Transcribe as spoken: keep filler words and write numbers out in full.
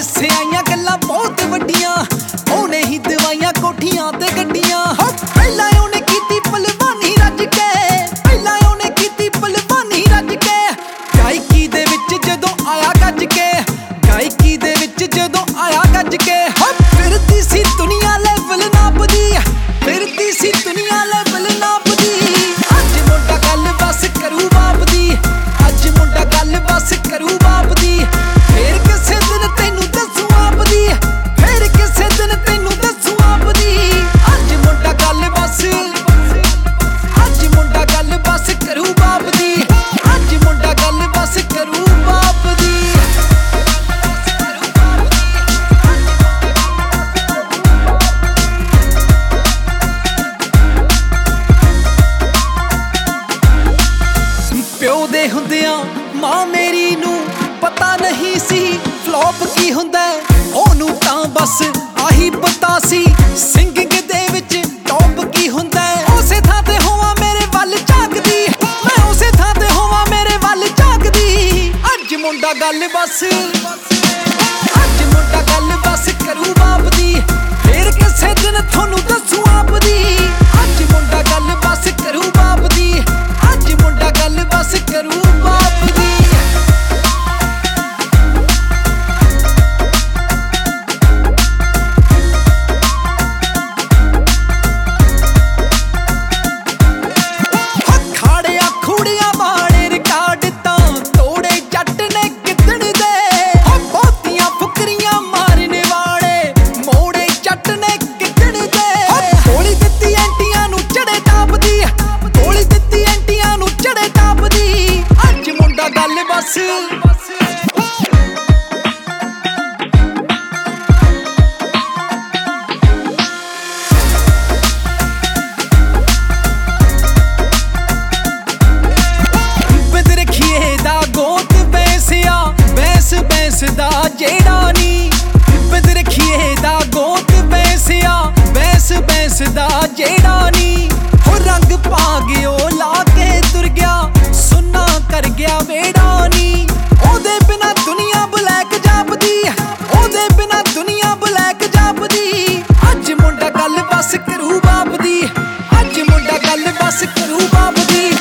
किस्से आईयां गल्लां बहुत वड्डियां, ओने ही दवाइयां कोठियां ते गड्डियां। पहला ओने कीती पलवानी रज के, पहला ओने कीती पलवानी रज के। गायकी दे विच जदों आया गज के, गायकी दे विच जदों आया गज के। फिरदी सी दुनिया लेवल नापदी, फिरदी सी दुनिया लेवल नापदी। अज मुंडा गल बस करू बाप दी, अज मुंडा गल बस करू बाप दी। फिर किसे दिन तैनू दसू आप दी, फिर किसे दिन तैनू दसू आप दी। अज मुंडा गल बस, अज मुंडा गल बस करू बाप दी, अज मुंडा गल बस करू बाप दी। प्यो दे हुंदियां मां मेरी नू पता नहीं सी फ्लॉप की हुंदा, ओनू तां बस आही पता सी सिंगिंग दे विच टॉप की हुंदा। उसे थां ते होवां मेरे वल झाकदी, मैं उसे थां ते होवां मेरे वल झाकदी। अज मुंडा गल बस, अज मुंडा गल बस करू बाप दी, फिर किसे दिन थोनू दसू आप दी। अज मुंडा गल बस करू बाप दी, अज मुंडा गल बस करू बाप दी। खाड़िया खूड़िया वाले रिकार्ड तां तोड़े जट ने कितने दे। बहुतियां फुकरियां मारने वाले मोड़े जट ने कितने दे। गोली दित्ती एंटियां नू चढ़े टाप दी, गोली दित्ती एंटियां नू चढ़े टाप दी। अज मुंडा गल बस, बिंद रखिए दा गोत बैसिया, बैस बैस दा जेड़ा नी। बिंद रखिए दा गोत बैसिया, बैस बैस दा जेड़ा नी। हो रंग पा गयो ला के तुर गया, सुन्ना कर गया वेड़ा नी। ओदे बिना दुनिया ब्लैक जापदी, ओदे बिना दुनिया ब्लैक जापदी। अज मुंडा गल बस करू बाप दी, अज मुंडा गल बस करू बाप दी।